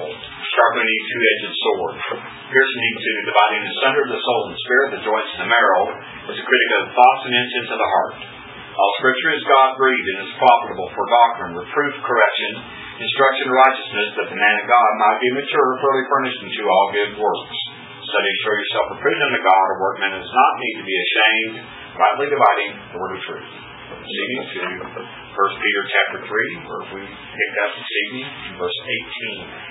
sharpening two-edged sword, piercing to dividing asunder the soul and spirit, the joints and the marrow, is a critic of the thoughts and intents of the heart. All Scripture is God-breathed and is profitable for doctrine, reproof, correction, instruction, and righteousness, that the man of God might be mature, thoroughly furnished unto all good works. Study to show yourself approved unto God, a workman that does not need to be ashamed, rightly dividing the word of truth. Proceeding to 1 Peter chapter 3, where we picked up this evening, in verse 18.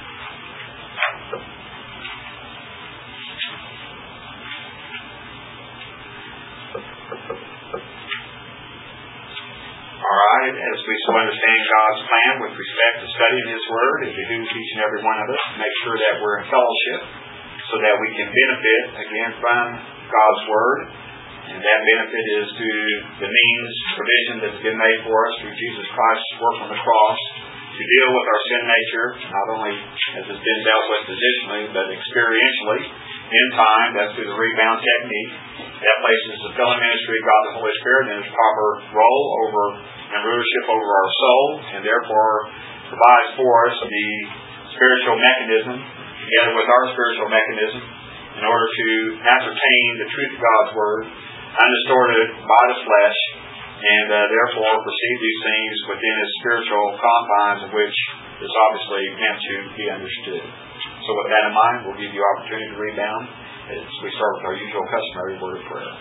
Alright, as we so understand God's plan with respect to studying His Word, it behooves each and every one of us to make sure that we're in fellowship so that we can benefit, again, from God's Word. And that benefit is through the means, provision that's been made for us through Jesus Christ's work on the cross to deal with our sin nature, not only as it's been dealt with positionally, but experientially. In time, that's through the rebound technique. That places the filling ministry of God the Holy Spirit in its proper role over and rulership over our soul, and therefore provides for us the spiritual mechanism, together with our spiritual mechanism, in order to ascertain the truth of God's Word, undistorted by the flesh, and therefore perceive these things within its spiritual confines, of which is obviously meant to be understood. So with that in mind, we'll give you opportunity to rebound as we start with our usual customary word of prayer.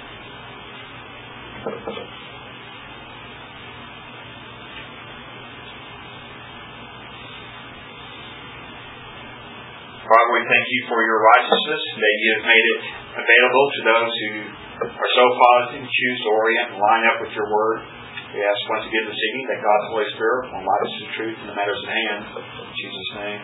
Father, we thank you for your righteousness, that you have made it available to those who are so positive and choose to orient and line up with your word. We ask once again this evening that God's Holy Spirit will enlighten us to the truth in the matters at hand. In Jesus' name.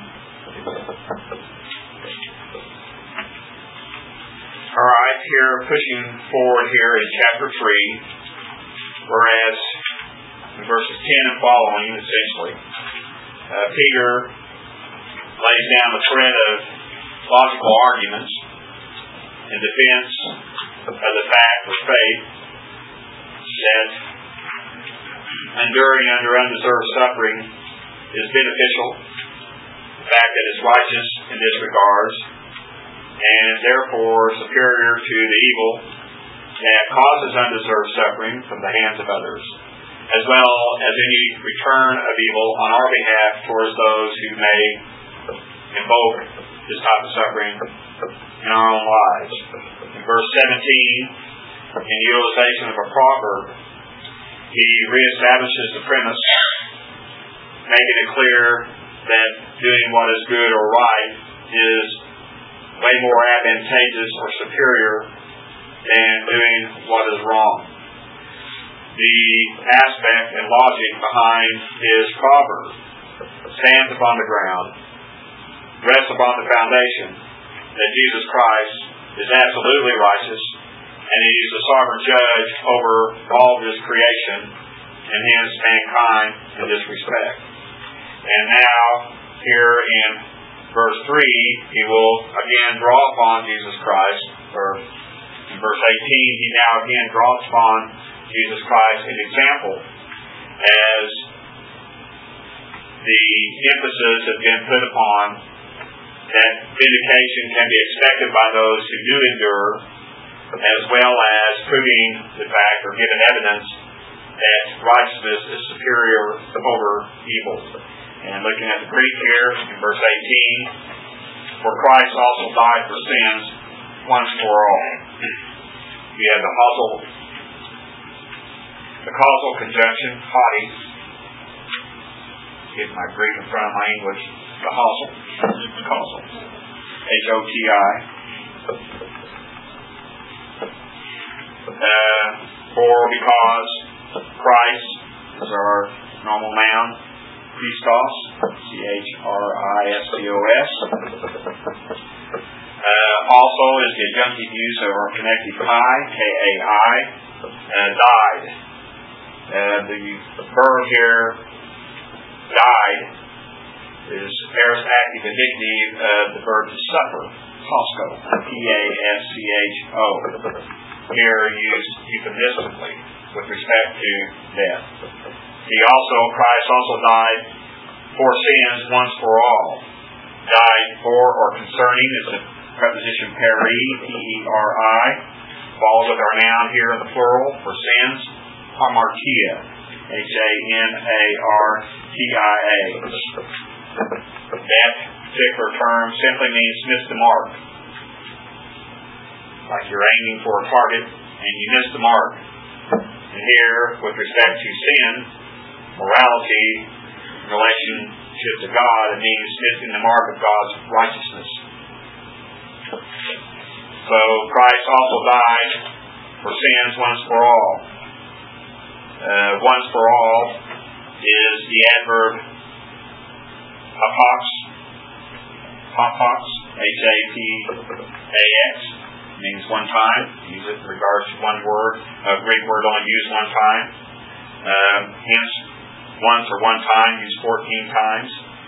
Alright, here pushing forward here in chapter 3, whereas in verses 10 and following, essentially, Peter lays down a thread of logical arguments in defense of the fact of faith that enduring under undeserved suffering is beneficial, the fact that it's righteous in this regards, and therefore superior to the evil that causes undeserved suffering from the hands of others, as well as any return of evil on our behalf towards those who may invoke this type of suffering in our own lives. In verse 17, in the utilization of a proverb, he reestablishes the premise, making it clear that doing what is good or right is way more advantageous or superior than doing what is wrong. The aspect and logic behind his proverb stands upon the ground, rests upon the foundation that Jesus Christ is absolutely righteous, and He's the sovereign judge over all of His creation, and hence mankind in this respect. And now, here in verse 3, he will again draw upon Jesus Christ, or in verse 18, he now again draws upon Jesus Christ an example, as the emphasis has been put upon that vindication can be expected by those who do endure, as well as proving the fact or giving evidence that righteousness is superior over evil. And looking at the Greek here in verse 18, for Christ also died for sins once for all. We have the causal conjunction, hoti. Get my Greek in front of my English. The causal. H-O-T-I. For because Christ is our normal noun, Christos, C-H-R-I-S-T-O-S. Also is the adjunctive use of our connective kai, K-A-I, died. The verb here, died, is aorist active indicative of the verb to suffer, pascho, P-A-S-C-H-O. Here used euphemistically with respect to death. Christ also died for sins once for all. Died for or concerning is the preposition peri, P-E-R-I, followed with our noun here in the plural for sins, hamartia, H-A-M-A-R-T-I-A. That particular term simply means miss the mark. Like you're aiming for a target and you miss the mark. And here, with respect to sin, morality, in relationship to God, it means missing the mark of God's righteousness. So Christ also died for sins once for all. Once for all is the adverb hapax, H-A-P-A-X, means one time. Use it in regards to one word. A Greek word only used one time. Hence, once or one time used 14 times.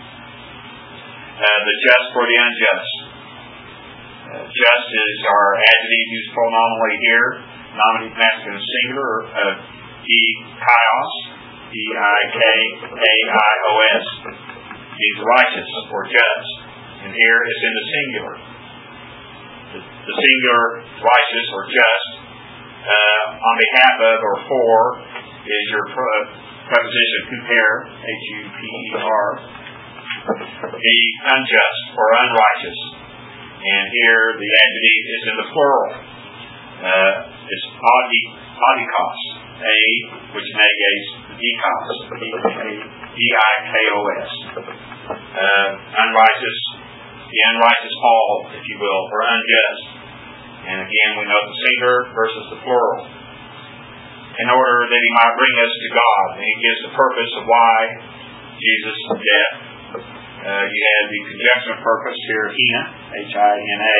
The just for the unjust. Just is our adjective used pronominally here. Nominative masculine singular. Dikaios, D-I-K-A-I-O-S, means righteous or just. And here it's in the singular. The singular righteous or just on behalf of or for is your preposition huper, H-U-P-E-R. The unjust or unrighteous. And here the adjective is in the plural. It's adikos, A, which negates dikos, D-I-K-O-S. Unrighteous, the unrighteous all, if you will, or unjust. And again, we note the singular versus the plural. In order that he might bring us to God. And he gives the purpose of why Jesus' death. You have the conjunction purpose here, hina, H-I-N-A.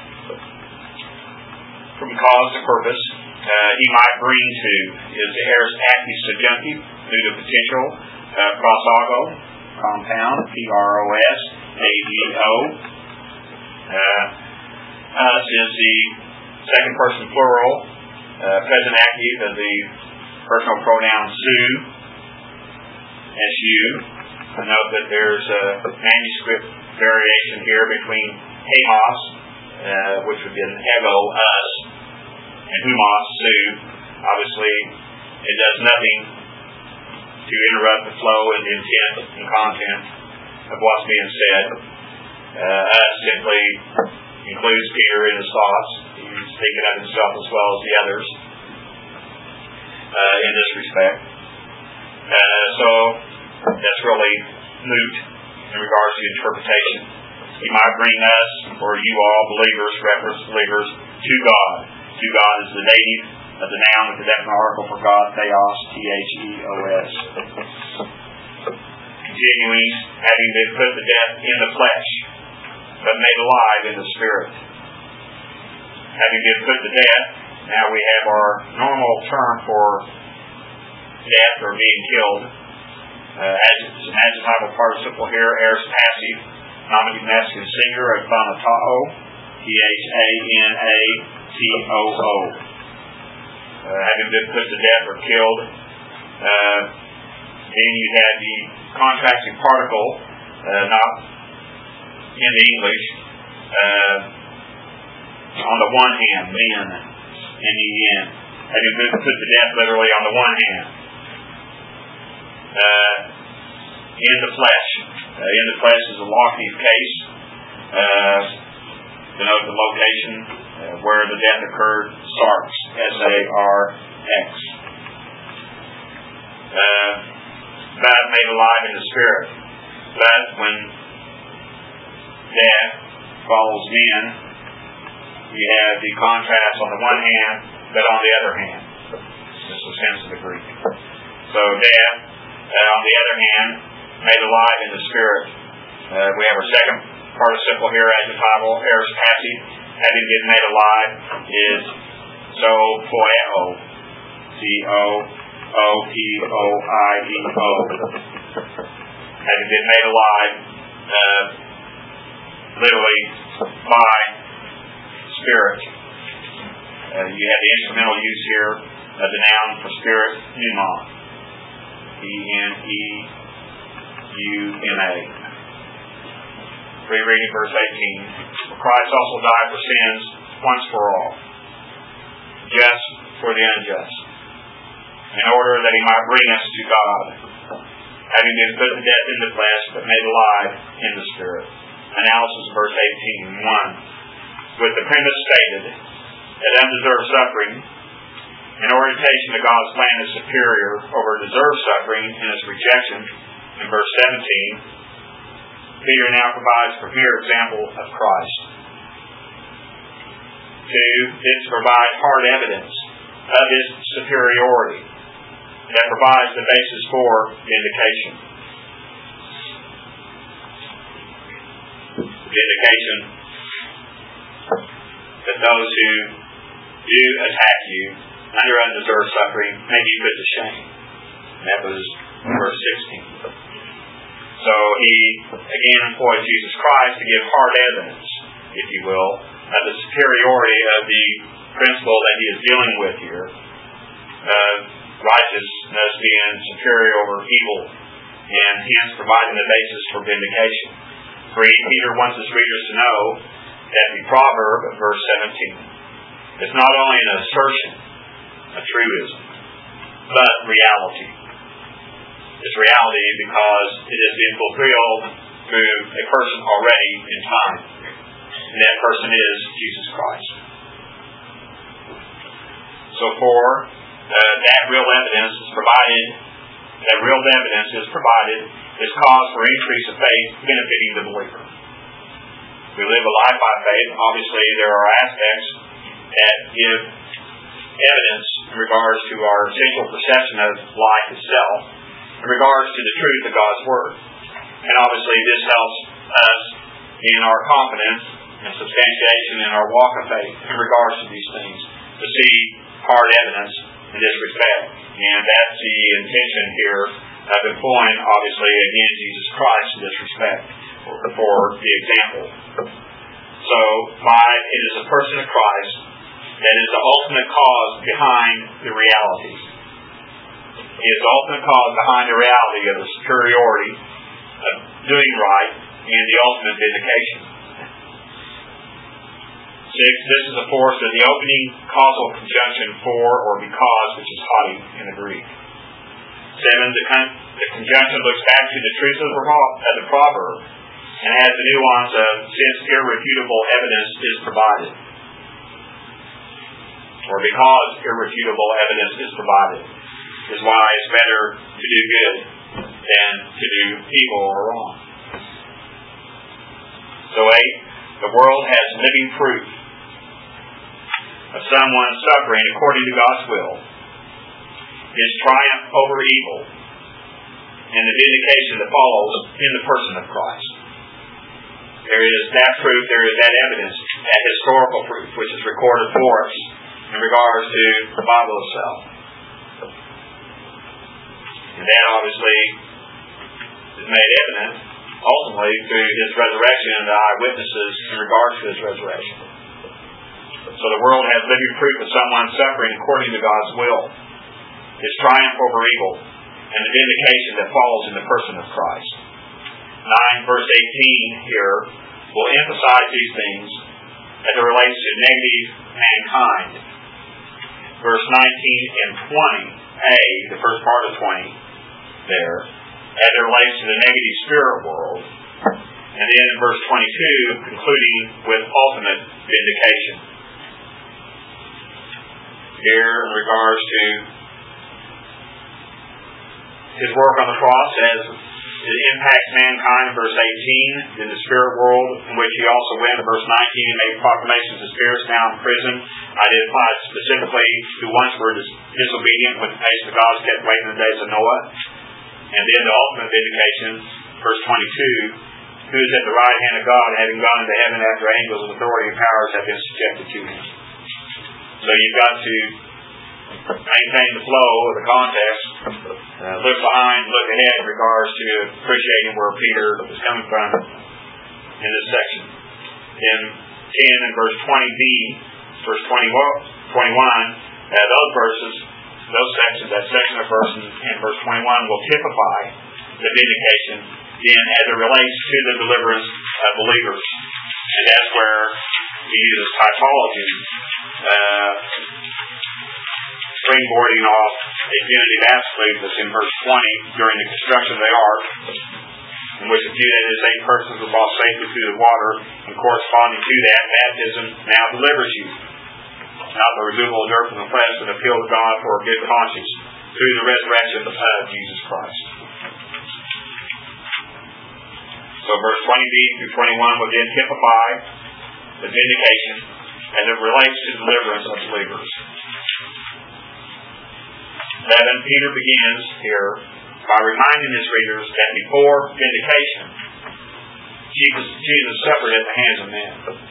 From cause to purpose, he might bring to is the aorist active subjunctive due to potential, prosago, compound, P-R-O-S, A-D-O. Us is the second person plural, present active of the personal pronoun su, S-U. I note that there's a manuscript variation here between hemos, which would be an ego, us, and humos, su. Obviously, it does nothing to interrupt the flow and the intent and content of what's being said. Us simply includes Peter in his thoughts. He's thinking of himself as well as the others in this respect. So that's really moot in regards to interpretation. He might bring us, or you all believers, reference believers, to God. To God is the dative of the noun with the definite article for God, theos, T-H-E-O-S. Continuing, having been put to death in the flesh, but made alive in the spirit. Having been put to death, now we have our normal term for death or being killed. It's an adjectival participle here, aorist passive, nominative masculine singular, thanatao, T-H-A-N-A-T-O-O. Having been put to death or killed. Then you have the contrasting particle, not in the English. On the one hand, men, N-E-N. Having been put to death literally on the one hand. In the flesh. In the flesh is a locative case. Denote the location where the death occurred, sarx, S-A-R-X. But made alive in the spirit. But when death follows men, you have the contrast on the one hand, but on the other hand. This is the sense of the Greek. So death, on the other hand, made alive in the spirit. We have our second participle here, adjectival, aorist passive. Having been made alive is zopoeo, Z-O-O-P-O-I-E-O. Having been made alive, literally by spirit. You have the instrumental use here of the noun for spirit, pneuma. P-N-E-U-M-A. rereading verse 18. For Christ also died for sins once for all, just for the unjust, in order that he might bring us to God, having been put to death in the flesh, but made alive in the Spirit. Analysis of verse 18. 1. With the premise stated that undeserved suffering, in orientation to God's plan, is superior over deserved suffering in its rejection, in verse 17, Peter now provides a premier example of Christ. 2. It provides hard evidence of his superiority that provides the basis for vindication. Vindication that those who do attack you under undeserved suffering may be put to shame. And that was verse 16. So he again employs Jesus Christ to give hard evidence, if you will, of the superiority of the principle that he is dealing with here. Righteousness being superior over evil, and hence providing the basis for vindication. 3. Peter wants his readers to know that the proverb of verse 17 is not only an assertion, a truism, but reality. It's reality because it has been fulfilled through a person already in time, and that person is Jesus Christ. So that real evidence is provided is cause for increase of faith benefiting the believer. We live a life by faith. Obviously, there are aspects that give evidence in regards to our essential perception of life itself, in regards to the truth of God's Word. And obviously, this helps us in our confidence and substantiation in our walk of faith in regards to these things, to see hard evidence in this respect. And that's the intention here of employing, obviously, again, Jesus Christ in this respect for the example. So, it is the person of Christ that is the ultimate cause behind the reality. He is the ultimate cause behind the reality of the superiority of doing right and the ultimate vindication. 6. This is a force of the opening causal conjunction for or because, which is haughty in the Greek. 7. The conjunction looks back to the truth of the proverb and has the nuance of since irrefutable evidence is provided, or because irrefutable evidence is provided, is why it's better to do good than to do evil or wrong. So 8. The world has living proof of someone suffering according to God's will, his triumph over evil, and the vindication that follows in the person of Christ. There is that proof, there is that evidence, that historical proof, which is recorded for us in regards to the Bible itself. And that obviously is made evident ultimately through his resurrection and the eyewitnesses in regards to his resurrection. So the world has living proof of someone suffering according to God's will, his triumph over evil, and the vindication that follows in the person of Christ. 9 verse 18 here will emphasize these things as it relates to negative mankind. Verse 19 and 20a, the first part of 20 there, as it relates to the negative spirit world. And then in verse 22, concluding with ultimate vindication. Here in regards to his work on the cross as it impacts mankind in verse 18, in the spirit world, in which he also went in verse 19 and made proclamations to spirits now in prison, identified specifically who once were disobedient when the face of God was kept waiting in the days of Noah. And then the ultimate vindication, verse 22, who is at the right hand of God, having gone into heaven after angels of authority and powers have been subjected to him. So you've got to maintain the flow of the context, look behind, look ahead in regards to appreciating where Peter is coming from in this section. In 10 and verse 20b, verse 21, those verses, those sections, that section of verse and verse 21 will typify the vindication then as it relates to the deliverance of believers. And that's where he uses typology, springboarding off a punitive absolute that's in verse 20 during the construction of the ark, in which imputed as 8 persons were brought safely through the water, and corresponding to that, baptism now delivers you. Not the removal of dirt from the flesh, but appeal to God for a good conscience through the resurrection of Jesus Christ. So verse 20b through 21 will then typify the vindication as it relates to deliverance of believers. 7. Peter begins here by reminding his readers that before vindication, Jesus suffered at the hands of men.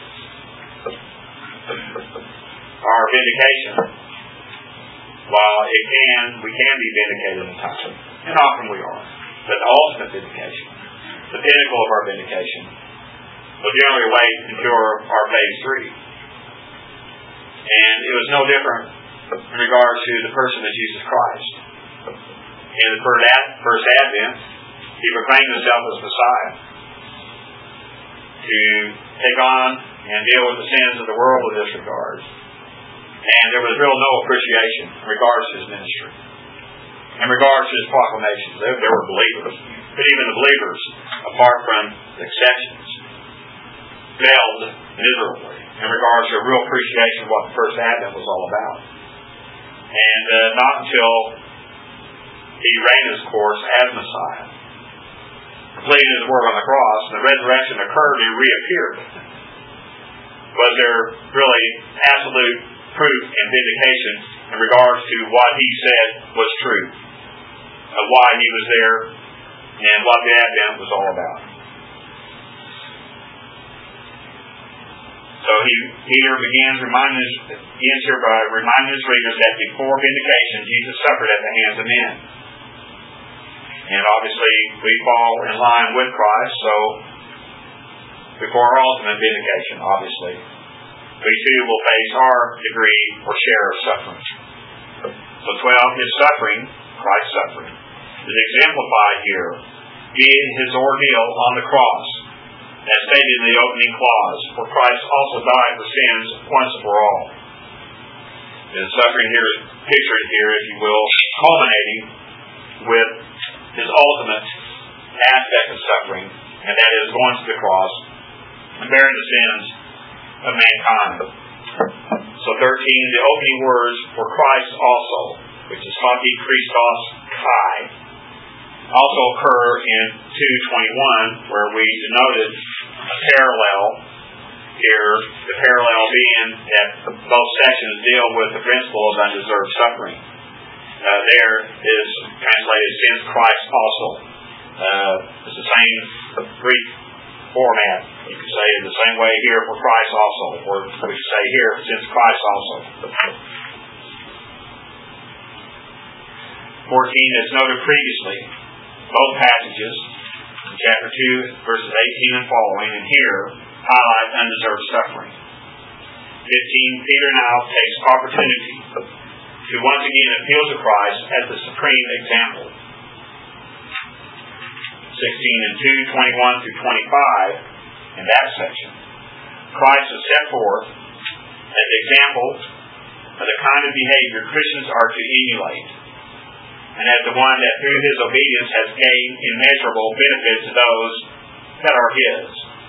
Our vindication, while we can be vindicated in time, and often we are, but the ultimate vindication, the pinnacle of our vindication, will generally wait until our phase 3. And it was no different in regards to the person of Jesus Christ. In the first advent, he proclaimed himself as Messiah to take on and deal with the sins of the world in this regard. And there was real no appreciation in regards to his ministry. In regards to his proclamations, there were believers. But even the believers, apart from exceptions, failed miserably in regards to a real appreciation of what the first advent was all about. And not until he ran his course as Messiah, completing his work on the cross, and the resurrection occurred and he reappeared, was there really absolute proof and vindication in regards to what he said was true, of why he was there, and what the Advent was all about. So Peter begins here by reminding his readers that before vindication, Jesus suffered at the hands of men. And obviously, we fall in line with Christ, so before our ultimate vindication, obviously, we too will face our degree or share of suffering. So 12, his suffering, Christ's suffering, is exemplified here in his ordeal on the cross, as stated in the opening clause, for Christ also died for sins once and for all. His suffering here is pictured here, if you will, culminating with his ultimate aspect of suffering, and that is going to the cross and bearing the sins of mankind. So 13, the opening words for Christ also, which is Haki Christos Kai, also occur in 2:21, where we denoted a parallel here, the parallel being that both sections deal with the principle of undeserved suffering. There is translated since Christ also. It's the same Greek format. You could say it the same way here for Christ also, or we could say here since Christ also. 14, as noted previously, both passages, chapter 2, verses 18 and following, and here highlight undeserved suffering. 15, Peter now takes opportunity to once again appeal to Christ as the supreme example. 16 and 2, 21 through 25, in that section, Christ is set forth as the example of the kind of behavior Christians are to emulate, and as the one that through his obedience has gained immeasurable benefit to those that are his.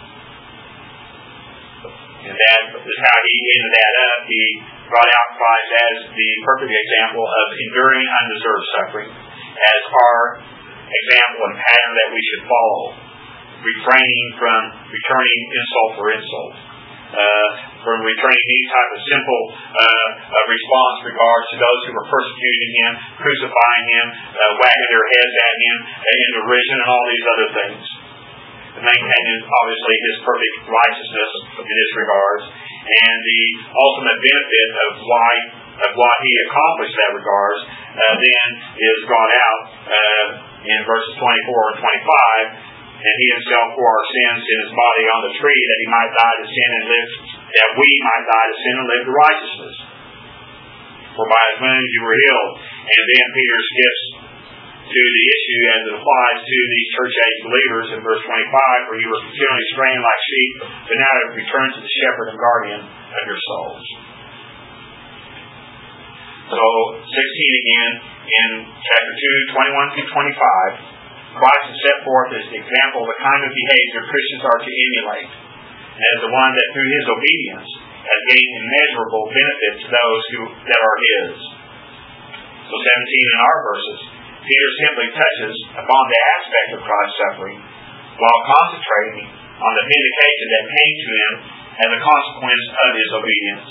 And that is how he ended that up. He brought out Christ as the perfect example of enduring undeserved suffering, as our example and pattern that we should follow, refraining from returning insult for insult, from returning any type of simple response in regards to those who were persecuting him, crucifying him, wagging their heads at him in derision, and all these other things. Maintaining, obviously, his perfect righteousness in this regard, and the ultimate benefit of what he accomplished in that regard, then is brought out in verses 24 and 25, and he himself bore our sins in his body on the tree, that he might die to sin and live, that we might die to sin and live to righteousness. For by his wounds you were healed. And then Peter skips to the issue as it applies to these church age believers in verse 25, where you were continually straying like sheep, but now have returned to the shepherd and guardian of your souls. So, 16 again, in chapter 2, 21 through 25, Christ is set forth as the example of the kind of behavior Christians are to emulate, and as the one that through his obedience has gained immeasurable benefit to those that are his. So 17 in our verses, Peter simply touches upon the aspect of Christ's suffering while concentrating on the vindication that came to him as a consequence of his obedience.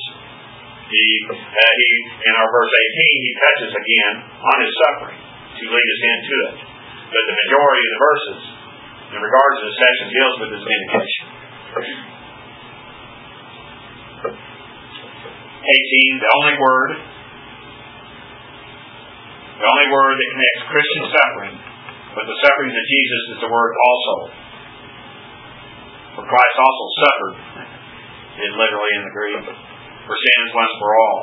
In our verse 18, he touches again on his suffering to lead us into it. But the majority of the verses, in regards to the session, deals with his vindication. 18, the only word that connects Christian suffering with the sufferings of Jesus is the word also. For Christ also suffered, is literally in the Greek, for sins once for all.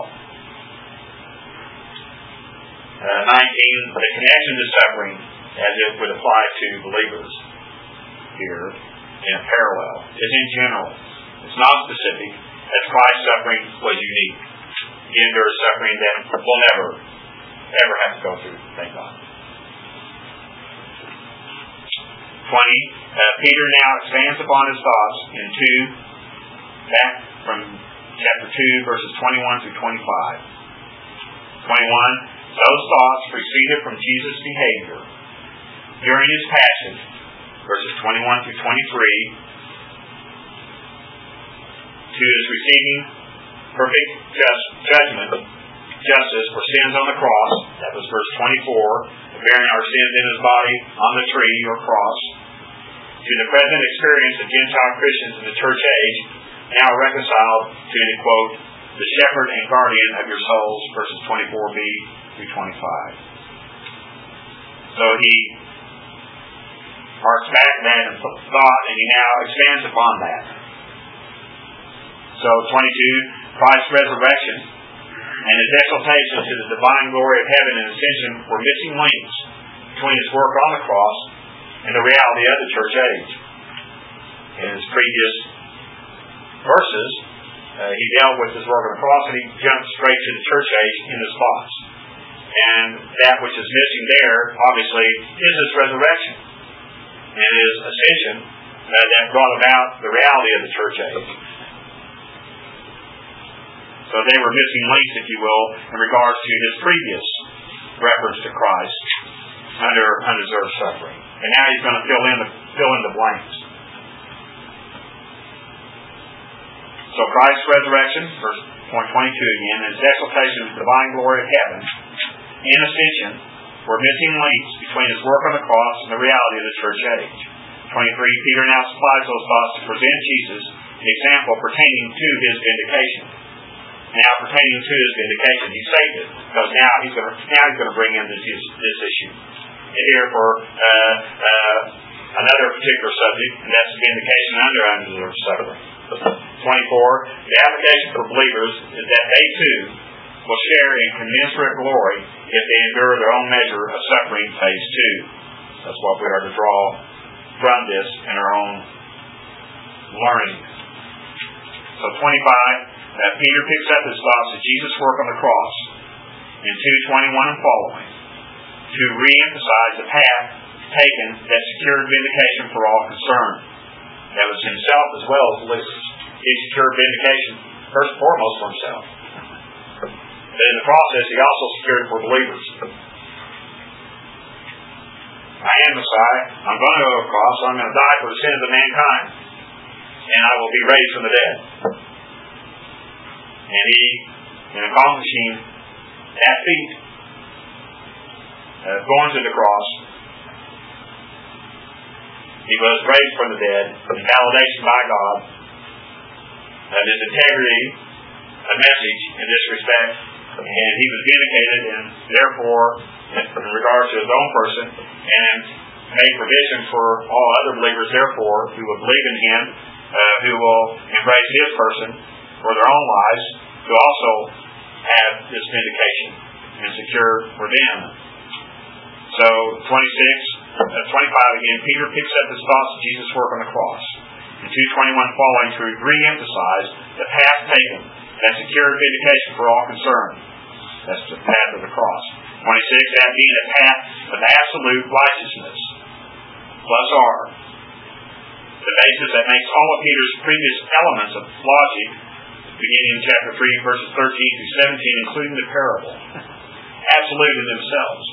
19, the connection to suffering as it would apply to believers here in a parallel is in general. It's not specific, as Christ's suffering was unique. He endured suffering that we'll never, ever have to go through, thank God. 20, Peter now expands upon his thoughts in 2, back from chapter 2, verses 21 through 25. 21, those thoughts proceeded from Jesus' behavior during his passion, verses 21 through 23, to his receiving perfect justice for sins on the cross, that was verse 24, bearing our sins in his body on the tree or cross, to the present experience of Gentile Christians in the church age, now reconciled to, to quote, the shepherd and guardian of your souls, verses 24b through 25. So he harks back to that thought, and he now expands upon that. So 22, Christ's resurrection and his exaltation to the divine glory of heaven and ascension were missing links between his work on the cross and the reality of the church age. In his previous verses, he dealt with his work on the cross, and he jumped straight to the church age in his thoughts. And that which is missing there, obviously, is his resurrection and his ascension that brought about the reality of the church age. So they were missing links, if you will, in regards to his previous reference to Christ under undeserved suffering. And now he's going to fill in the blanks. So Christ's resurrection, verse 22 again, and his exaltation to the divine glory of heaven and ascension were missing links between his work on the cross and the reality of the church age. 23, Peter now supplies those thoughts to present Jesus an example pertaining to his vindication. Now, pertaining to his vindication, he saved it, because now he's going to bring in this issue. And here for another particular subject, and that's vindication under undeserved suffering. 24, the application for believers is that they too will share in commensurate glory if they endure their own measure of suffering, phase 2. That's what we are to draw from this in our own learning. So 25, Peter picks up his thoughts of Jesus' work on the cross in 2:21 and following to re-emphasize the path taken that secured vindication for all concerned. That was himself as well as believers. He secured vindication first and foremost for himself. But in the process, he also secured for believers. I am Messiah. I'm going to go to the cross, so I'm going to die for the sins of mankind. And I will be raised from the dead. And he, in accomplishing that feat, going to the cross, he was raised from the dead, in validation by God of his integrity, a message in this respect, and he was vindicated, and therefore, in regards to his own person, and made provision for all other believers, therefore, who will believe in him, who will embrace his person for their own lives, to also have this vindication and secure for them. So, 25 again, Peter picks up his thoughts of Jesus' work on the cross. In 2:21 following to re-emphasize the path taken that secured vindication for all concerned. That's the path of the cross. 26, that being a path of absolute righteousness. Plus R. The basis that makes all of Peter's previous elements of logic, beginning in chapter 3, verses 13 through 17, including the parable, absolute in themselves.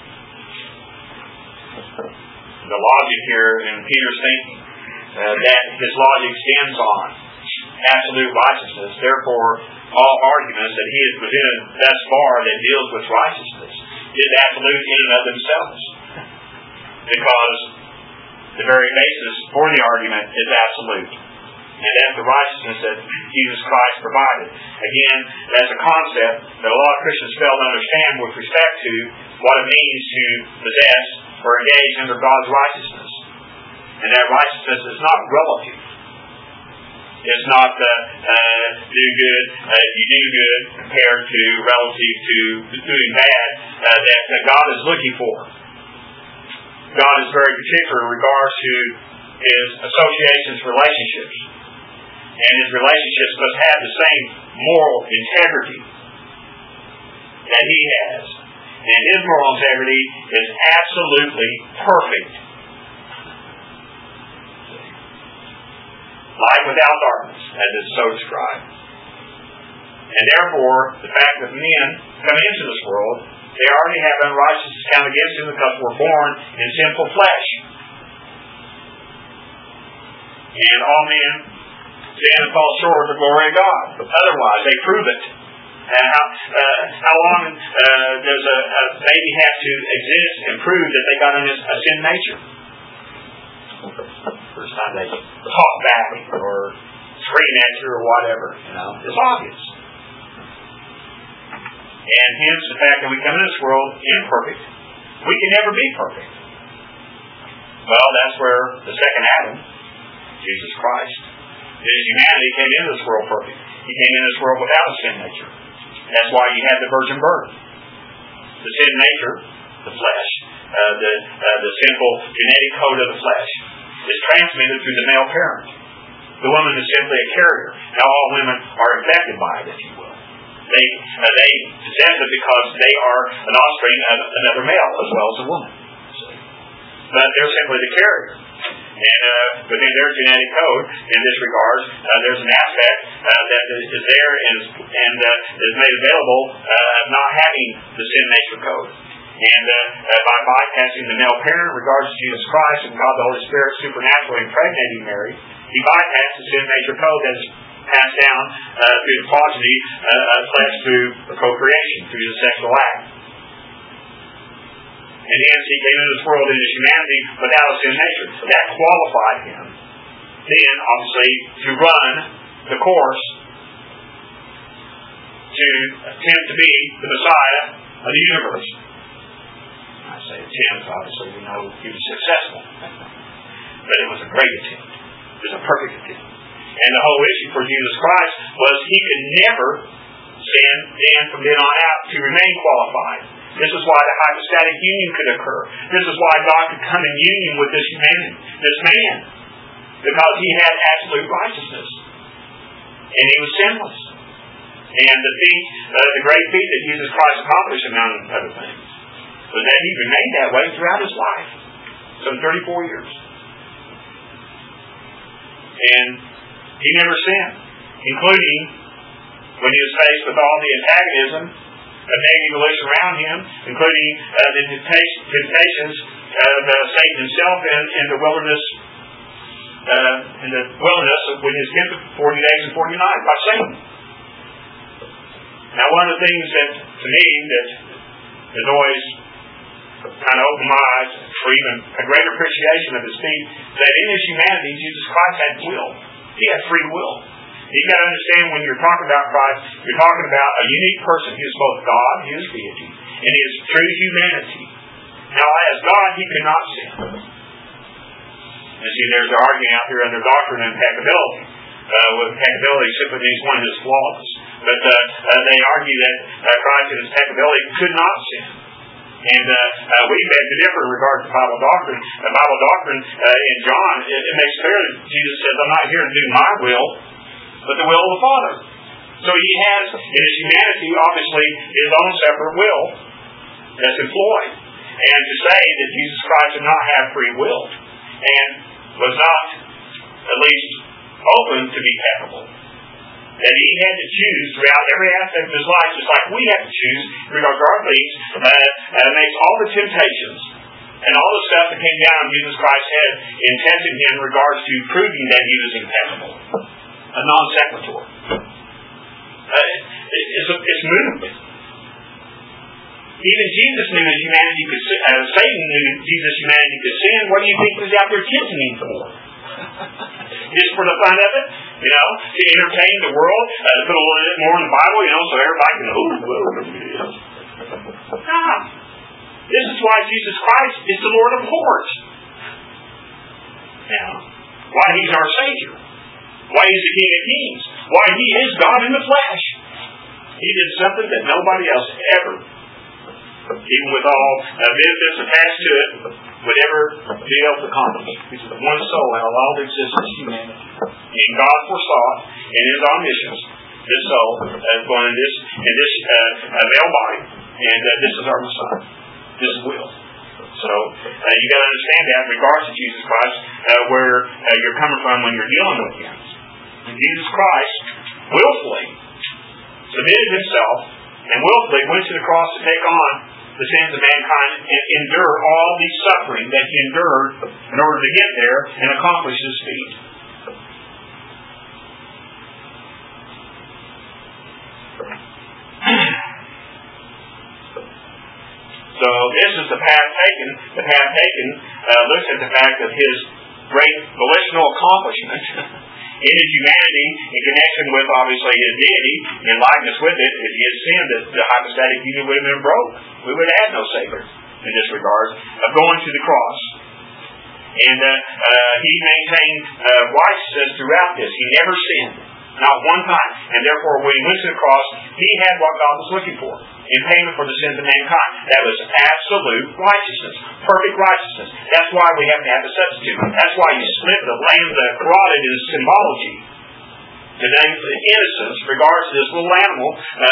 The logic here in Peter's thinking, that his logic stands on absolute righteousness. Therefore, all arguments that he has presented thus far that deals with righteousness is absolute in and of themselves. Because the very basis for the argument is absolute. And that's the righteousness that Jesus Christ provided. Again, that's a concept that a lot of Christians fail to understand with respect to what it means to possess or engage under God's righteousness. And that righteousness is not relative. It's not do good, you do good, compared to relative to doing bad that God is looking for. God is very particular in regards to His associations, relationships. And His relationships must have the same moral integrity that He has. And His moral integrity is absolutely perfect. Light without darkness, as is so described. And therefore, the fact that men come into this world, they already have unrighteousness counted against them because we're born in sinful flesh. And all men sin and fall short of the glory of God. Otherwise, they prove it. How long does a baby have to exist and prove that they got a sin nature? First time they talk back or scream at you or whatever, it's obvious. And hence the fact that we come into this world imperfect, we can never be perfect. Well, that's where the second Adam, Jesus Christ, his humanity came into this world perfect. He came into this world without a sin nature. That's why he had the virgin birth. The sin nature, the flesh, the sinful genetic code of the flesh, is transmitted through the male parent. The woman is simply a carrier. Now all women are infected by it, if you will. They possess it because they are an offspring of another male as well as a woman. But they're simply the carrier. And within their genetic code, in this regard, there's an aspect that is there and is made available of not having the sin nature code. And by bypassing the male parent in regards to Jesus Christ and God the Holy Spirit supernaturally impregnating Mary, he bypassed the sin nature code that is passed down through the progeny of flesh through procreation, through the sexual act. And hence he came into this world in his humanity without a sin nature. That qualified him then, obviously, to run the course to attempt to be the Messiah of the universe. I say attempt, obviously we know he was successful. But it was a great attempt. It was a perfect attempt. And the whole issue for Jesus Christ was he could never sin then from then on out to remain qualified. This is why the hypostatic union could occur. This is why God could come in union with this man. Because he had absolute righteousness. And he was sinless. And the great feat that Jesus Christ accomplished, among other things, was that he remained that way throughout his life. Some 34 years. And he never sinned, including when he was faced with all the antagonism of negative volition around him, including the temptations of Satan himself in the wilderness. When he was tempted for 40 days and 40 nights by Satan. Now, one of the things that, to me, that has always kind of opened my eyes for even a greater appreciation of his feat, that in his humanity, Jesus Christ had will. He had free will. You've got to understand when you're talking about Christ, you're talking about a unique person. He is both God, he is deity, and he is true humanity. Now, as God, he could not sin. And see, there's an argument out there under doctrine of impeccability. With impeccability simply means one who is flawless. But they argue that Christ in his impeccability could not sin. And we beg to differ in regard to Bible doctrine. The Bible doctrine in John, it makes clear that Jesus says, I'm not here to do my will, but the will of the Father. So he has, in his humanity, obviously, his own separate will that's employed. And to say that Jesus Christ did not have free will and was not, at least, open to be peccable, that he had to choose throughout every aspect of his life, just like we have to choose in regards to our beliefs, makes all the temptations and all the stuff that came down on Jesus Christ's head in testing him in regards to proving that he was impeccable. A non sequitur. It's movement. Even Jesus knew his humanity could sin. Satan knew Jesus' humanity could sin. What do you think he was out there tempting him for? Just for the fun of it? To entertain the world, to put a little bit more in the Bible, so everybody can, Nah. This is why Jesus Christ is the Lord of Lords. Now, why he's our Savior. Why he's the King of Kings. Why he is God in the flesh. He did something that nobody else ever, even with all benefits attached to it, would ever be able to accomplish. He said, one soul out of all that exists is humanity. And God foresaw in his omniscience this soul as going in this male body, and this is our Messiah. This will. So you got to understand that in regards to Jesus Christ, where you're coming from when you're dealing with him. And Jesus Christ willfully submitted himself and willfully went to the cross to take on the sins of mankind and endure all the suffering that he endured in order to get there and accomplish his feat. So this is the path taken. The path taken looks at the fact of his great volitional accomplishment in his humanity in connection with, obviously, his deity, in likeness with it. If he had sinned, the hypostatic union would have been broke. We would have had no Savior in this regard of going to the cross. And he maintained righteousness throughout this. He never sinned. Not one time. And therefore, when he went to the cross, he had what God was looking for in payment for the sins of mankind. That was absolute righteousness. Perfect righteousness. That's why we have to have a substitute. That's why you split the lamb, the carotid is symbology. To innocence, in regards to this little animal,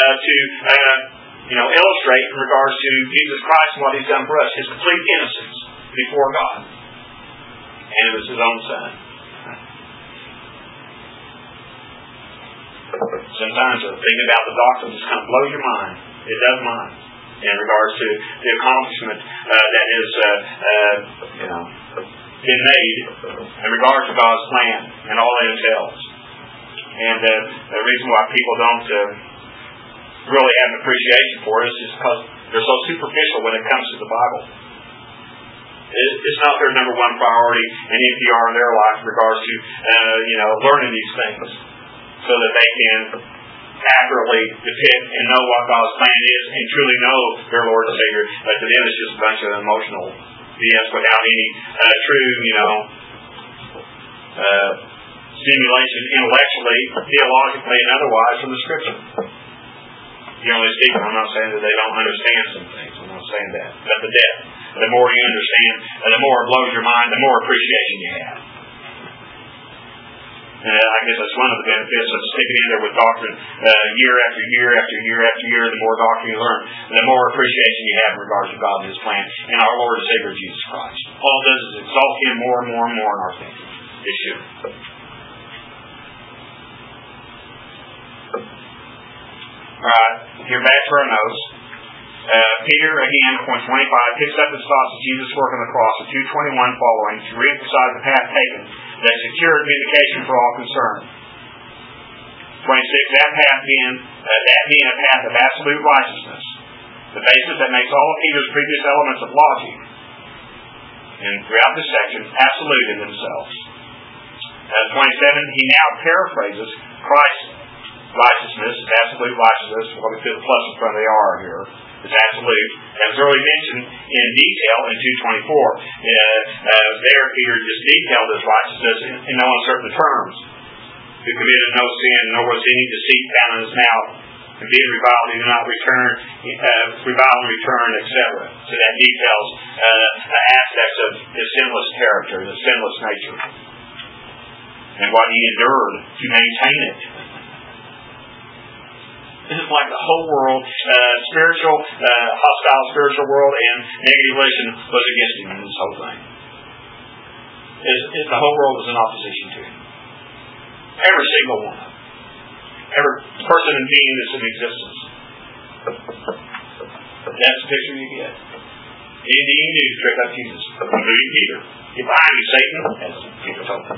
to illustrate in regards to Jesus Christ and what he's done for us. His complete innocence before God. And it was his own son. Sometimes the thing about the doctrine just kind of blows your mind. It does mine. In regards to the accomplishment that has been made in regards to God's plan and all that entails. And the reason why people don't really have an appreciation for it is because they're so superficial when it comes to the Bible. It's not their number one priority in NPR in their life in regards to learning these things, so that they can accurately depict and know what God's plan is and truly know their Lord and Savior. But to them, it's just a bunch of emotional BS without any true, stimulation intellectually, theologically, and otherwise from the Scripture. Generally speaking, I'm not saying that they don't understand some things. I'm not saying that. But the more you understand, the more it blows your mind, the more appreciation you have. I guess that's one of the benefits of sticking in there with doctrine year after year after year after year. The more doctrine you learn, the more appreciation you have in regards to God and His plan and our Lord and Savior Jesus Christ. All it does is exalt Him more and more and more in our thinking. It should. Alright, here back to our notes. Peter, again, point 25, picks up his thoughts of Jesus' work on the cross at 2:21 following to reemphasize the path taken that secured vindication for all concerned. 26, that being a path of absolute righteousness, the basis that makes all of Peter's previous elements of logic, and throughout this section, absolute in themselves. 27, he now paraphrases Christ's righteousness, absolute righteousness, what we put the plus in front of the R here, is absolute, as early mentioned in detail in 2:24. There, Peter just detailed his righteousness in no uncertain terms. Who committed no sin, nor was any deceit found in his mouth. and being reviled, he did not revile and return, etc. So that details aspects of his sinless character, the sinless nature, and what he endured to maintain it. This is like the whole world, hostile spiritual world, and negative relation was against him in this whole thing. The whole world was in opposition to him. Every single one of them. Every person and being that's in existence. That's the picture you get. Anything you can do to trip up Jesus, including Peter. Get behind me, Satan, as Peter told him.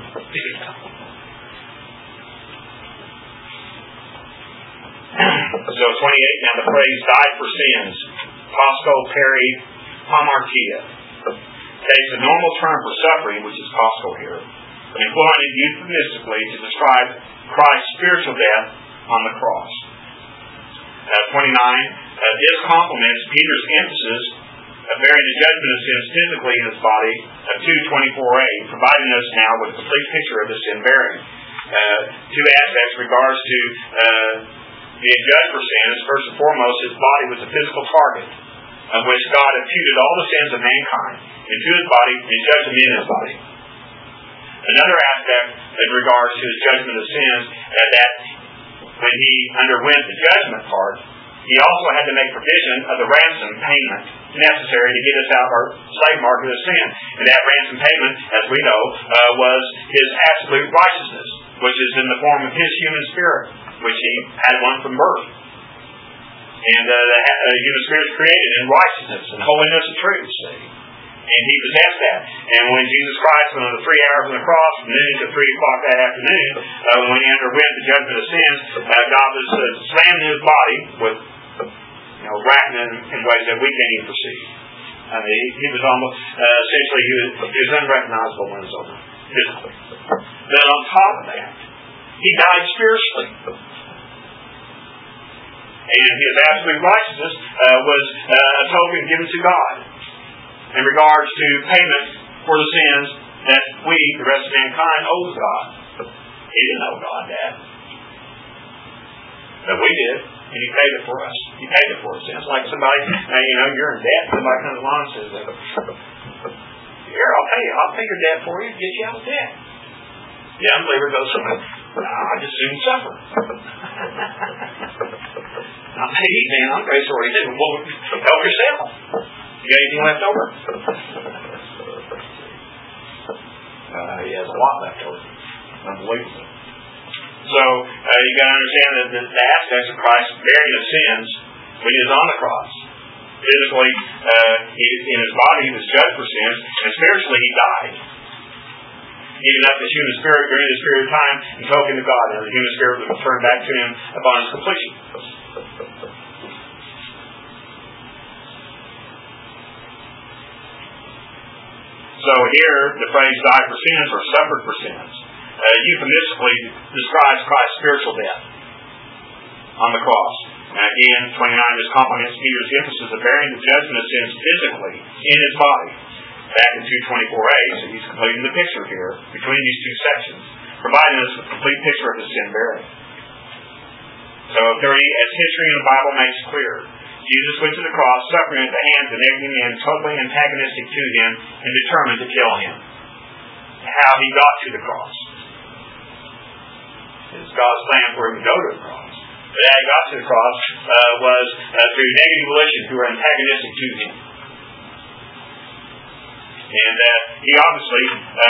So 28, now the phrase died for sins, Pasco peri hamartia, takes the normal term for suffering, which is Pasco here, employing it euphemistically to describe Christ's spiritual death on the cross. 29, this complements Peter's emphasis of bearing the judgment of sins physically in his body of 2:24a, providing us now with a complete picture of the sin bearing. Two aspects in regards to being judged for sins. First and foremost, his body was a physical target of which God imputed all the sins of mankind into his body and judged them in his body. Another aspect in regards to his judgment of sins, that when he underwent the judgment part, he also had to make provision of the ransom payment necessary to get us out of our slave market of sin. And that ransom payment, as we know, was his absolute righteousness, which is in the form of his human spirit, which he had one from birth. And the human spirit is created in righteousness and holiness and truth, see. And he possessed that. And when Jesus Christ went on the 3 hours on the cross, from noon to 3 o'clock that afternoon, when he underwent the judgment of sins, God was slamming his body with, racking in ways that we can't even perceive. I mean, he was almost, essentially, he was unrecognizable when it was over, physically. Then on top of that, he died spiritually. And his absolute righteousness was a token given to God in regards to payment for the sins that we, the rest of mankind, owed God. He didn't owe God that. But we did. And he paid it for us. He paid it for us. It's like somebody, you're in debt. Somebody comes along and says, here, I'll pay you. I'll pay your debt for you and get you out of debt. The unbeliever goes, I just soon suffer. I'll pay you, man. I'm very sorry. He said, well, help yourself. You got anything left over? He has a lot left over. Unbelievable. So, you got to understand that the aspects of Christ's bearing of sins when he was on the cross. Physically, in his body, he was judged for sins, and spiritually, he died. Giving up his human spirit during this period of time and token to God, and the human spirit was returned back to him upon his completion. So here, the phrase died for sins or suffered for sins euphemistically describes Christ's spiritual death on the cross. And again, 29 just complements Peter's emphasis of bearing the judgment of sins physically in his body. Back in 2:24a, so he's completing the picture here between these two sections, providing us with a complete picture of his sin bearing. So 30, as history in the Bible makes clear, Jesus went to the cross, suffering at the hands of every man totally antagonistic to him and determined to kill him. How he got to the cross. It's God's plan for him to go to the cross. But how he got to the cross was through negative volition who were antagonistic to him. And he obviously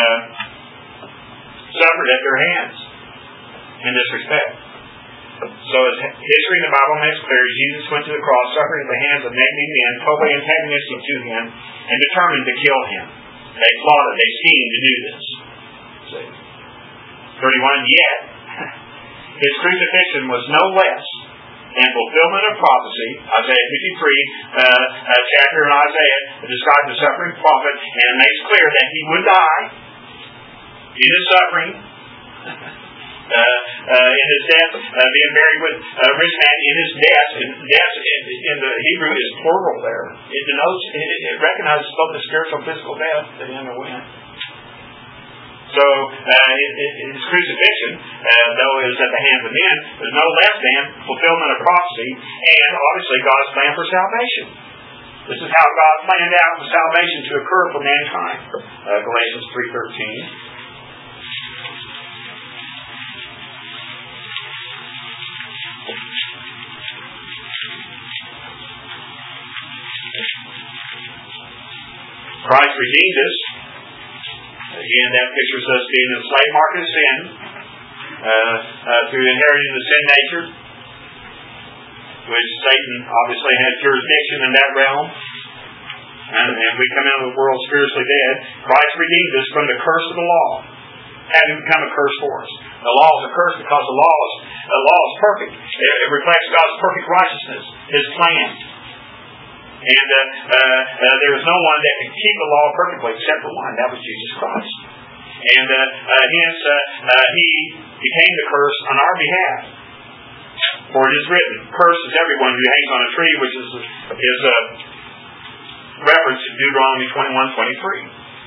suffered at their hands in this respect. So as history in the Bible makes clear, Jesus went to the cross, suffering at the hands of negative men, totally antagonistic to him, and determined to kill him. They plotted, they schemed to do this. See? 31, yet his crucifixion was no less in fulfillment of prophecy. Isaiah 53, chapter in Isaiah, describes the suffering prophet, and it makes clear that he would die in his suffering, in his death, being buried with a rich man in his death. And death in the Hebrew is plural there. It denotes, it recognizes both the spiritual and physical death that he underwent. So his crucifixion, though it was at the hands of men, was no less than fulfillment of prophecy and obviously God's plan for salvation. This is how God planned out for salvation to occur for mankind. Galatians 3:13. Christ redeemed us. Again, that pictures us being in the slave market of sin through inheriting the sin nature, which Satan obviously has jurisdiction in that realm. And we come into the world spiritually dead. Christ redeemed us from the curse of the law, having become a curse for us. The law is a curse because the law is perfect. It reflects God's perfect righteousness, His plan. And there is no one that can keep the law perfectly except for one. That was Jesus Christ. And hence, He became the curse on our behalf. For it is written, "Cursed is everyone who hangs on a tree," which is a reference to Deuteronomy 21:23.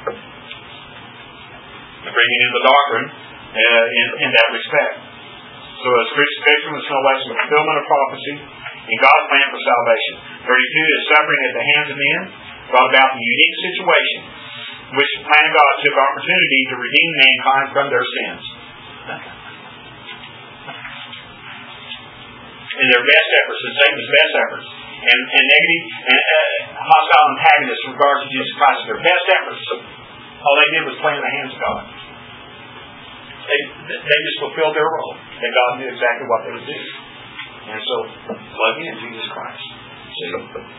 Bringing in the doctrine in that respect. So His crucifixion was no less than the fulfillment of prophecy in God's plan for salvation. 32 is suffering at the hands of men brought about the unique situation which the plan of God took opportunity to redeem mankind from their sins. In their best efforts, and Satan's best efforts, and negative and hostile antagonists in regards to Jesus Christ, their best efforts, all they did was play in the hands of God. They just fulfilled their role, and God knew exactly what they would do. And so, plug in Jesus Christ. See?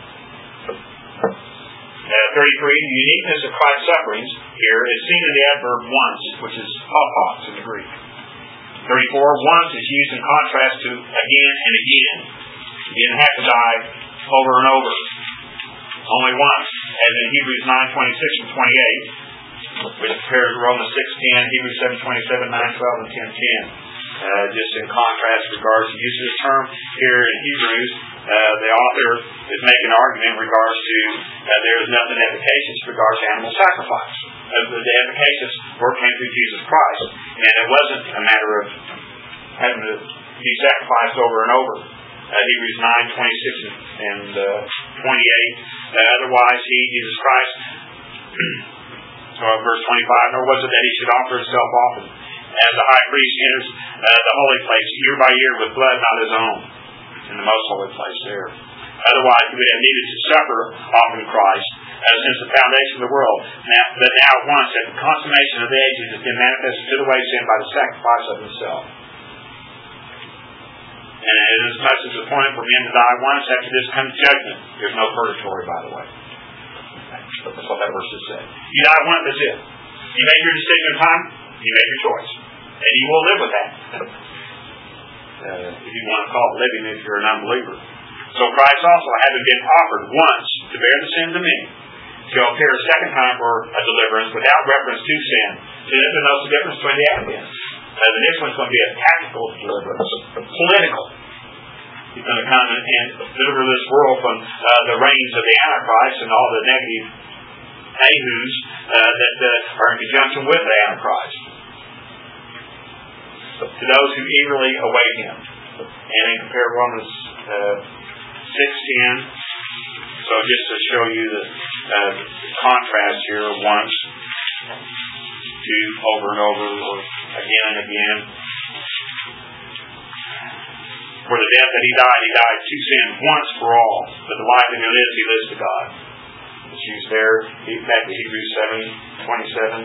33, the uniqueness of Christ's sufferings here is seen in the adverb once, which is paupos in the Greek. 34, once is used in contrast to again and again. You didn't have to die over and over. Only once, as in Hebrews 9:26 and 28, which compares Romans 6:10, Hebrews 7:27, 9:12, and 10:10. Just in contrast with regards to use of the term here in Hebrews, the author is making an argument in regards to there is nothing efficacious with regards to animal sacrifice. The efficacious work came through Jesus Christ, and it wasn't a matter of having to be sacrificed over and over. Hebrews 9:26 and 28. Otherwise, He, Jesus Christ, verse 25, nor was it that He should offer Himself often, as the high priest enters the holy place year by year with blood not His own, in the most holy place there. Otherwise, He would have needed to suffer often Christ, since the foundation of the world. But now at once, at the consummation of the ages, has been manifested to the way of sin by the sacrifice of Himself. And it is much as appointed for men to die once, after this comes judgment. There's no purgatory, by the way. That's what that verse just said. You die once, that's it. You made your decision in time, you made your choice. And you will live with that. If you want to call it living if you're an unbeliever. So Christ also, having been offered once to bear the sins of many, shall appear a second time for a deliverance without reference to sin. So there's no difference between the advents. The next one's going to be a tactical deliverance. Political. He's going to come and deliver this world from the reigns of the Antichrist and all the negative Ahus that are in conjunction with the Antichrist. To those who eagerly await Him. And then compare Romans 6:10. So just to show you the contrast here, once, to over and over, or again and again. For the death that He died to sin once for all. But the life that He lives to God. It's used there, back to Hebrews 7:27.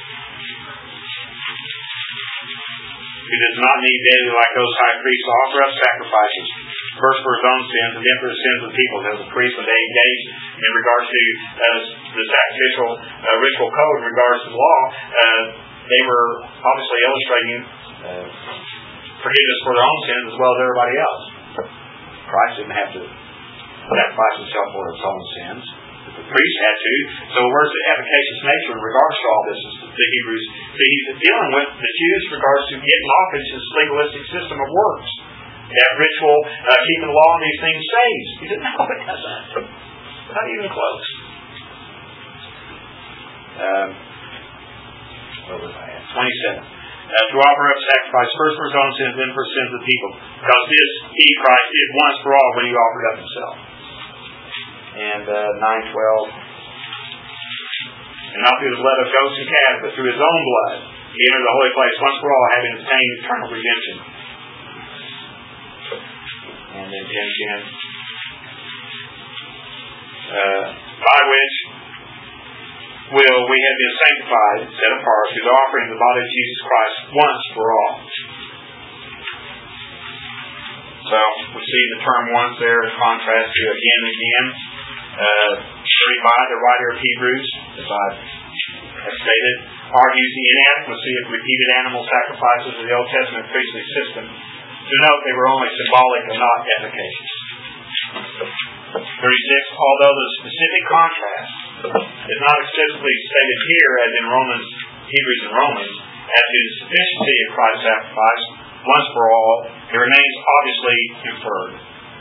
Who does not need daily, like those high priests, to offer up sacrifices, first for His own sins and then for the sins of the people. As the priests, when they engaged in regards to the sacrificial ritual code in regards to the law, they were obviously illustrating forgiveness for their own sins as well as everybody else. Christ didn't have to sacrifice Himself for His own sins. The priest had to. So where's the efficacious nature in regards to all this? The Hebrews. So He's dealing with the Jews in regards to getting off into this legalistic system of works. That ritual, keeping the law and these things saves. He said, no, it doesn't. Not even close. Over that. 27. To offer up sacrifice first for his own sins, then for sins of the people. Because this he, Christ, did once for all when he offered up himself. And 9:12. And not through the blood of goats and calves, but through his own blood, he entered the holy place once for all, having obtained eternal redemption. And then 10:10. By which will we have been sanctified, set apart, through the offering of the body of Jesus Christ once for all. So we see the term once there in contrast to again and again. 35, the writer of Hebrews, as I have stated, argues the inadequacy of repeated animal sacrifices of the Old Testament priestly system. To note they were only symbolic and not efficacious. 36, although the specific contrast is not explicitly stated here as in Hebrews and Romans, as to the sufficiency of Christ's sacrifice once for all, it remains obviously inferred.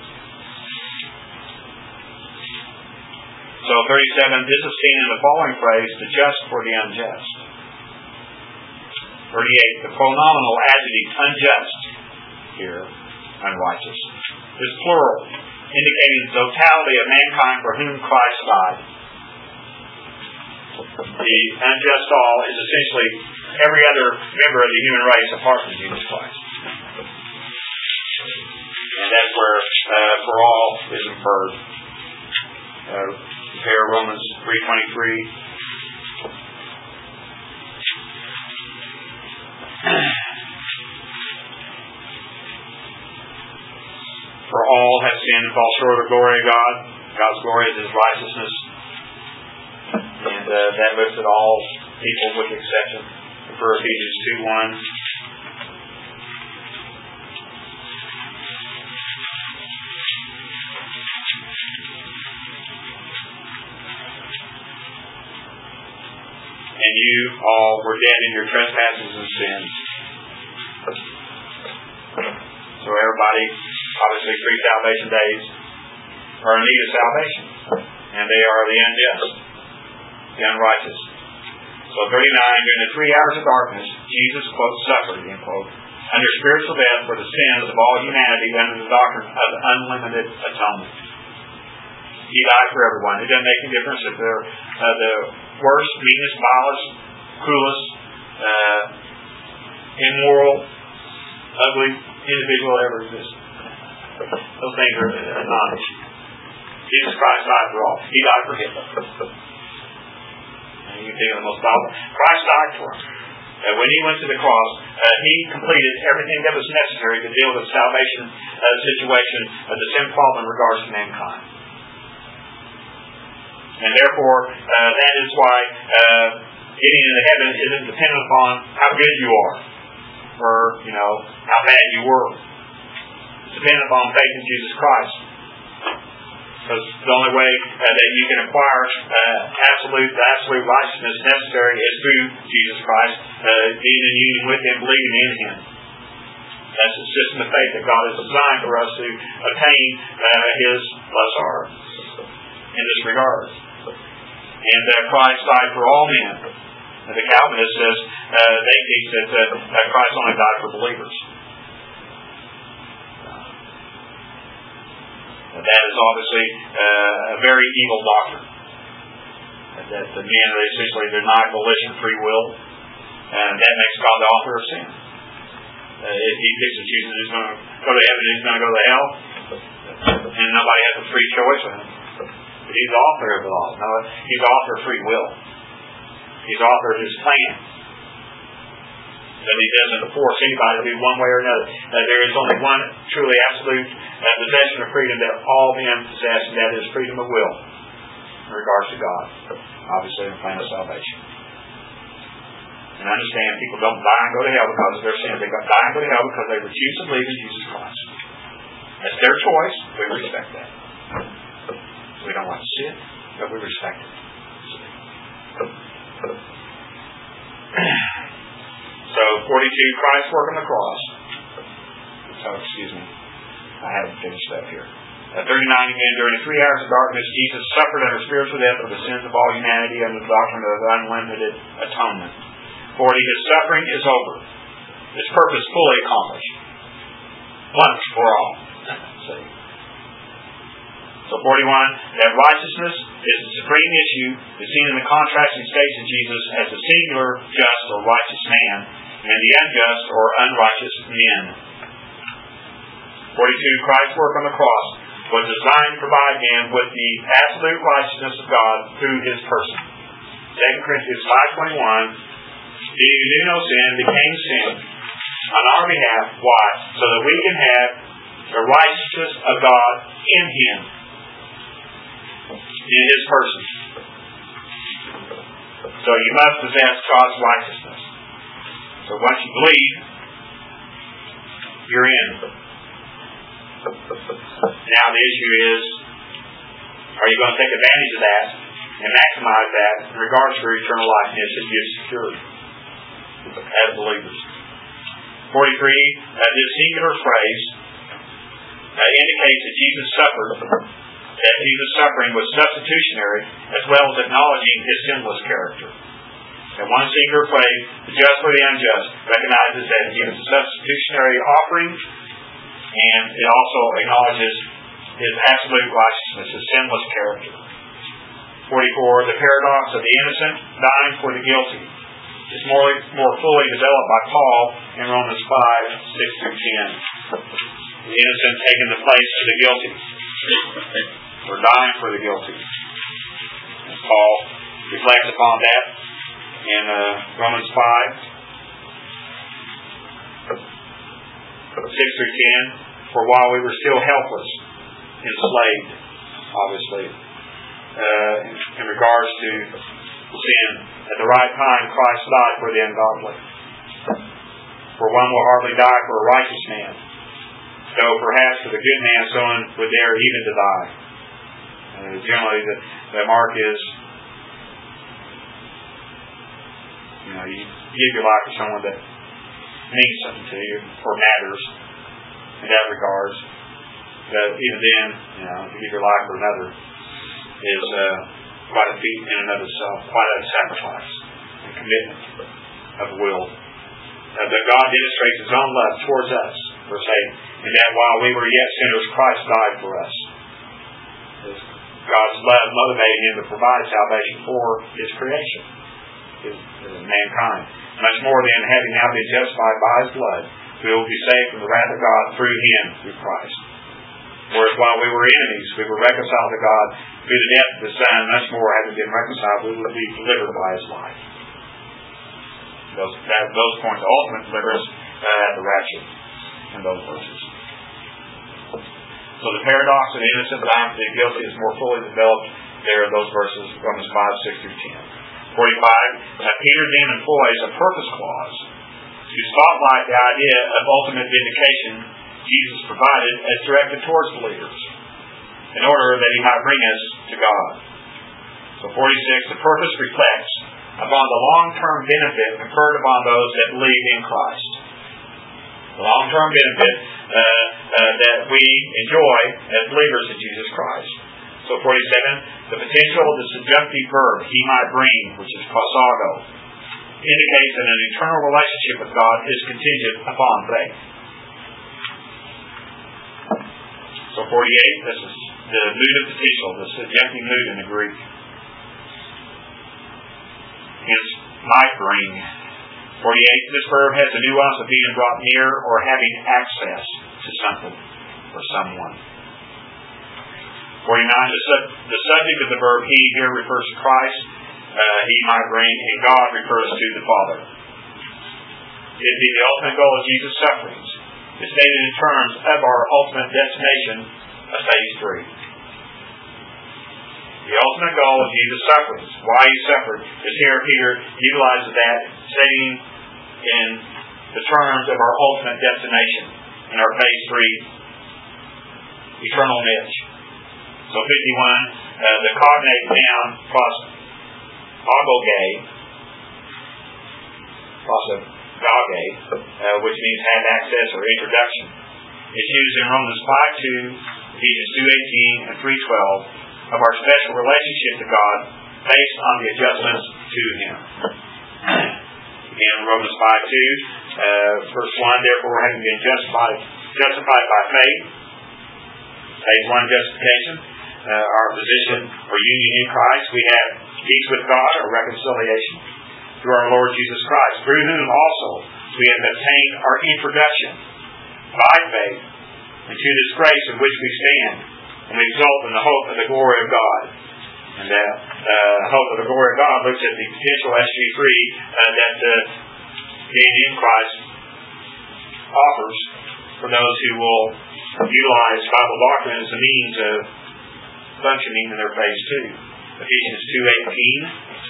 So 37, this is seen in the following phrase, the just for the unjust. 38, the pronominal adjective unjust here, unrighteous, is plural, indicating the totality of mankind for whom Christ died. The unjust all is essentially every other member of the human race apart from Jesus Christ. And that's where for all is inferred. Compare Romans 3:23. For all have sinned and fall short of the glory of God. God's glory is his righteousness. And that looks at all people with exception. For Ephesians 2:1. And you all were dead in your trespasses and sins. So everybody, obviously pre-salvation days, are in need of salvation. And they are the unjust, the unrighteous. So 39, during the 3 hours of darkness, Jesus, quote, suffered, end quote, under spiritual death for the sins of all humanity under the doctrine of unlimited atonement. He died for everyone. It doesn't make any difference if they're the worst, meanest, vilest, cruelest, immoral, ugly individual ever exists. Those things are not. Jesus Christ died for all. He died for Hitler. And you can think of the most powerful. Christ died for him. When he went to the cross, he completed everything that was necessary to deal with the salvation situation of the sin problem in regards to mankind. And therefore, that is why getting into heaven isn't dependent upon how good you are or, how bad you were. It's dependent upon faith in Jesus Christ. Because the only way that you can acquire the absolute righteousness necessary is through Jesus Christ, being in union with him, believing in him. That's the system of faith that God has designed for us to attain his plus our in this regard. And Christ died for all men. The Calvinist says they teach that Christ only died for believers. That is obviously a very evil doctrine. That the men essentially deny volition, free will, and that makes God the author of sin. If he picks and chooses who's going to go to heaven and who's going to go to hell, and nobody has a free choice with him. But he's the author of it all. No, he's the author of free will. He's the author of his plan. That he doesn't force anybody to be one way or another. There is only one truly absolute possession of freedom that all men possess, and that is freedom of will in regards to God. Obviously, in the plan of salvation. And understand, people don't die and go to hell because of their sins. They die and go to hell because they refuse to believe in Jesus Christ. That's their choice. We respect that. We don't want to see it, but we respect it. So, 42, Christ's work on the cross. So, excuse me. I haven't finished up here. 39 again, during the 3 hours of darkness, Jesus suffered under spiritual death for the sins of all humanity under the doctrine of unlimited atonement. 40, his suffering is over. His purpose fully accomplished. Once for all. See. So 41, that righteousness is the supreme issue is seen in the contrasting states of Jesus as the singular just or righteous man and the unjust or unrighteous men. 42, Christ's work on the cross was designed to provide man with the absolute righteousness of God through his person. 2 Corinthians 5:21, he who knew no sin became sin on our behalf. Why? So that we can have the righteousness of God in him, in his person. So you must possess God's righteousness. So once you believe, you're in. Now the issue is, are you going to take advantage of that and maximize that in regards to your eternal life? And it should be secured as believers. 43, this singular phrase indicates that Jesus suffered, that Jesus' suffering was substitutionary as well as acknowledging his sinless character. And one singular phrase, the just for the unjust, recognizes that he was a substitutionary offering, and it also acknowledges his absolute righteousness, his sinless character. 44, the paradox of the innocent dying for the guilty is more fully developed by Paul in Romans 5:6-10. The innocent taking the place of the guilty, or dying for the guilty. And Paul reflects upon that in Romans 5:6-10. For while we were still helpless, enslaved, obviously, in regards to sin, at the right time Christ died for the ungodly. For one will hardly die for a righteous man, though perhaps for the good man someone would dare even to die. Generally, the mark is, you give your life to someone that means something to you or matters in that regards. But even then, to give your life for another is quite a feat in and of itself, quite a sacrifice and commitment of will. That God demonstrates his own love towards us, verse 8, and that while we were yet sinners, Christ died for us. God's love motivated him to provide salvation for his creation, his mankind. Much more than having now been justified by his blood, we will be saved from the wrath of God through him, through Christ. Whereas while we were enemies, we were reconciled to God through the death of the Son. Much more, having been reconciled, we will be delivered by his life. Those points, ultimate deliverance at the rapture in those verses. So the paradox of the innocent dying for the guilty is more fully developed there in those verses, Romans 5:6-10. 45, Peter then employs a purpose clause to spotlight the idea of ultimate vindication Jesus provided as directed towards believers, in order that he might bring us to God. So 46, the purpose reflects upon the long-term benefit conferred upon those that believe in Christ. The long-term benefit that we enjoy as believers in Jesus Christ. So 47, the potential of the subjunctive verb, he might bring, which is pausago, indicates that an eternal relationship with God is contingent upon faith. So 48, this is the mood of potential, the subjunctive mood in the Greek. Hence, might bring. 48, this verb has the nuance of being brought near or having access to something or someone. 49, the subject of the verb he here refers to Christ, he might bring, and God refers to the Father. It be the ultimate goal of Jesus' sufferings. It's stated in terms of our ultimate destination of stage 3. The ultimate goal of Jesus' sufferings, why he suffered, is here Peter utilizes that, stating in the terms of our ultimate destination in our phase 3 eternal niche. So 51, the cognate noun prosagogé, which means have access or introduction, is used in Romans 5:2, Ephesians 2:18, and 3:12 of our special relationship to God based on the adjustments to him. in Romans 5:2, verse 1, therefore having been justified by faith, phase 1 justification, our position or union in Christ, we have peace with God or reconciliation through our Lord Jesus Christ, through whom also we have obtained our introduction by faith into this grace in which we stand, and we exult in the hope of the glory of God. And that hope of the glory of God looks at the potential SG3 that being in Christ offers for those who will utilize Bible doctrine as a means of functioning in their phase 2. Ephesians 2:18.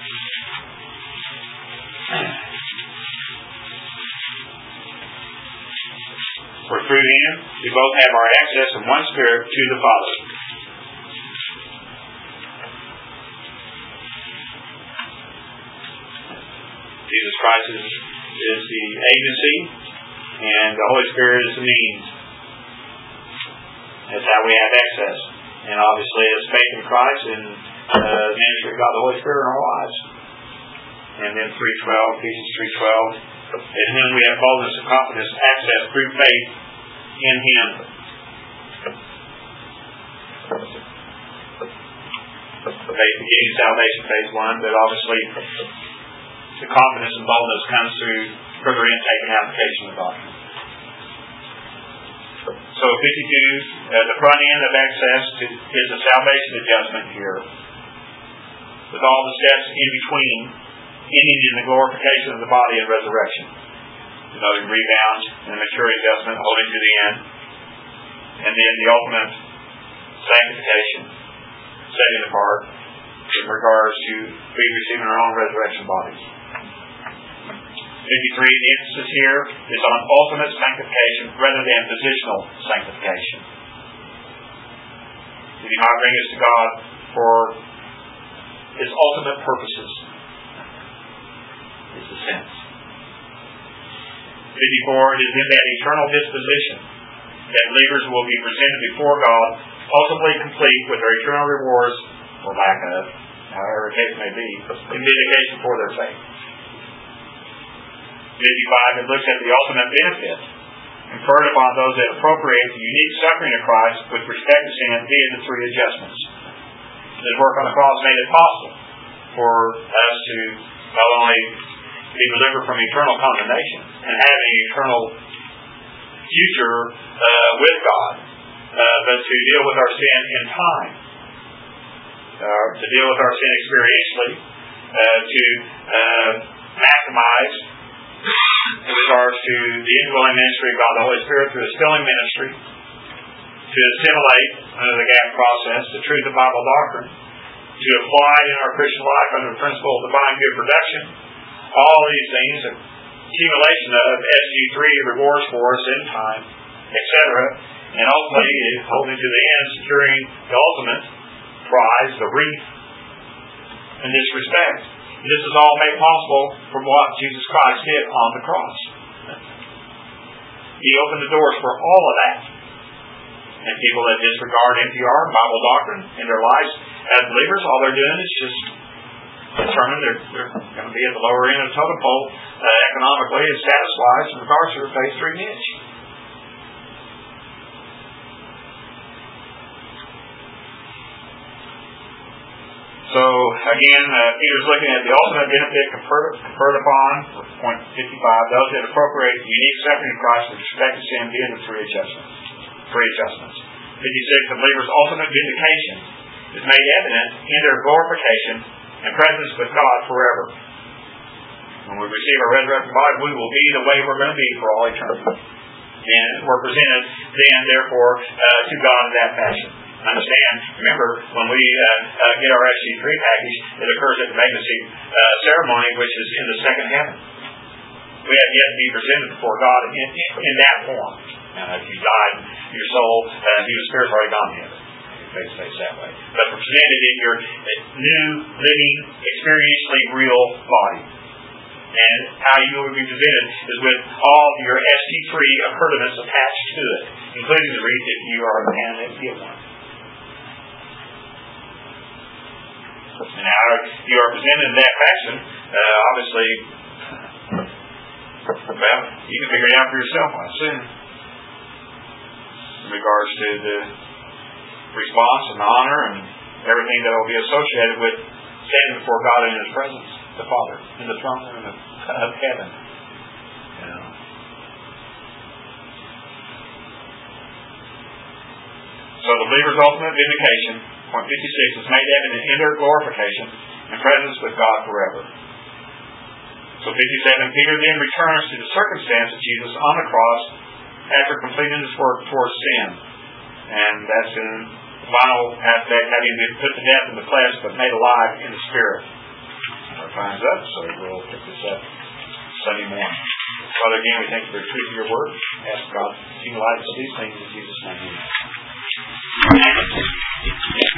For through Him we both have our access in one Spirit to the Father. Jesus Christ is the agency, and the Holy Spirit is the means. That's how we have access. And obviously, it's faith in Christ and the ministry of God, the Holy Spirit in our lives. And then 3:12, Ephesians 3:12, in whom we have boldness and confidence access through faith in Him. Faith beginning salvation, phase 1, but obviously the confidence and boldness comes through further intake and application of doctrine. So 52, the front end of access is the salvation adjustment here, with all the steps in between, ending in the glorification of the body and resurrection, denoting rebound and mature adjustment, holding to the end, and then the ultimate sanctification, setting apart in regards to we receiving our own resurrection bodies. 53, the emphasis here is on ultimate sanctification rather than positional sanctification. We do not bring us to God for His ultimate purposes. Is the sense. 54, it is in that eternal disposition that believers will be presented before God, ultimately complete with their eternal rewards, or lack of, however the case may be, in vindication for their faith. 55, it looks at the ultimate benefit conferred upon those that appropriate the unique suffering of Christ with respect to sin via the 3 adjustments. His work on the cross made it possible for us to not only be delivered from eternal condemnation and have an eternal future with God, but to deal with our sin in time, to deal with our sin experientially, to maximize in regards to the indwelling ministry of God the Holy Spirit through His filling ministry, to assimilate under the GAP process the truth of Bible doctrine, to apply in our Christian life under the principle of divine good production. All these things, accumulation of SG3 rewards for us in time, etc. And ultimately, holding to the end, securing the ultimate prize, the wreath, in this respect. This is all made possible from what Jesus Christ did on the cross. He opened the doors for all of that. And people that disregard NPR and Bible doctrine in their lives as believers, all they're doing is just determined they're going to be at the lower end of the totem pole economically and status-wise in regards to their phase 3 niche. So, again, Peter's looking at the ultimate benefit conferred upon, point 55, those that appropriate the unique suffering of Christ with respect to sin via the 3 adjustments. 56, the believer's ultimate vindication is made evident in their glorification and presence with God forever. When we receive our resurrected body, we will be the way we're going to be for all eternity. And we're presented then, therefore, to God in that fashion. Understand, remember, when we get our SG3 package, it occurs at the Bema ceremony, which is in the second heaven. We have yet to be presented before God in that form. Now, if you died, your soul, your spirit's already gone to heaven. Face that way. But we're presented in your new, living, experientially real body. And how you will be presented is with all your SG3 appurtenance attached to it, including the wreath if you are a man that get one. And now you are presented in that fashion. Obviously, Well, you can figure it out for yourself, I assume. In regards to the response and honor and everything that will be associated with standing before God in His presence, the Father, in the throne room of heaven. You know. So the believer's ultimate vindication, point 56, is made evident in their glorification and presence with God forever. So 57, Peter then returns to the circumstance of Jesus on the cross after completing His work towards sin. And that's in the final aspect, having been put to death in the flesh but made alive in the Spirit. Our time's up, so we'll pick this up Sunday morning. Father, again, we thank you for the truth of your word. Ask God to light us of these things in Jesus' name.